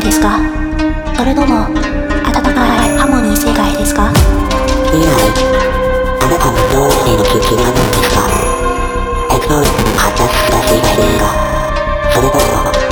ですか？それとも温かいハモニー世界ですか？ 未来、あなたのどうしての危機なのですか？エクソースに果たした世界ですか？それとも